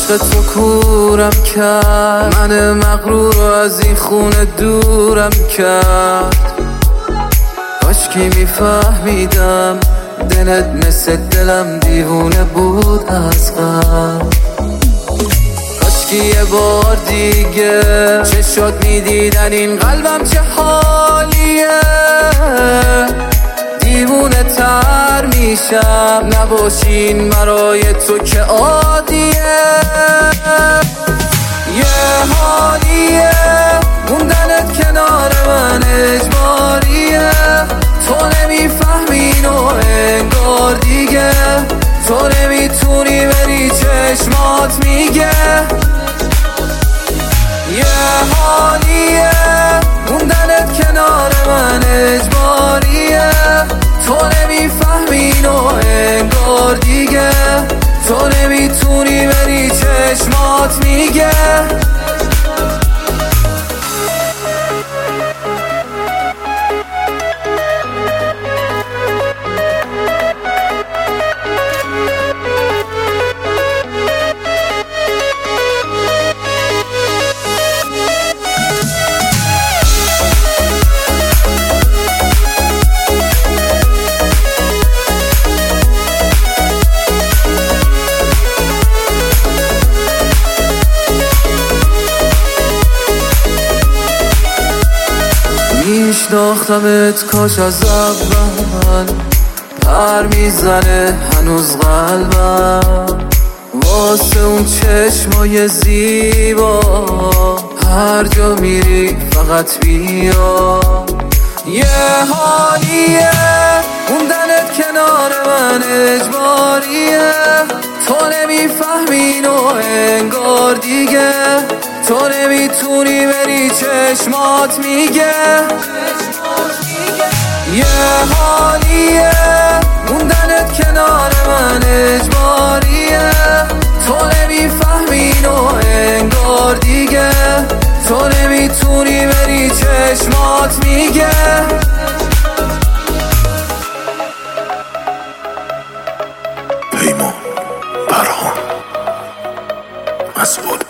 عشق تو کورم کرد، من مغرور رو از این خونه دورم کرد. کاشکی میفهمیدم دلت مثل دلم دیوونه بود از قبل. کاشکی یه بار دیگه چشات میدیدن این قلبم چه حالیه. دیوونه تر میشم نباشین برای تو که عادیه. یه حالیه موندنت کنار من اجباریه. تو نمیفهمین و انگار دیگه تو نمیتونی بری چشمات میگه. یه حالیه موندنت کنار من اجباریه. تو نمیفهمین و انگار دیگه تو نمیتونی بری چشمات میگه. میشناختمت کاش از اول، پر میزنه هنوز قلبم واسه اون چشمای زیبا. هر جا میری فقط بیا. یه حالیه موندنت کنار من اجباریه. تو نمیفهمین و انگار دیگه تو نمیتونی بری چشمات میگه. یه حالیه موندنت کنار من اجباریه. تو نمیفهمین و انگار دیگه تو نمیتونی بری چشمات میگه. پیمان برام مسئول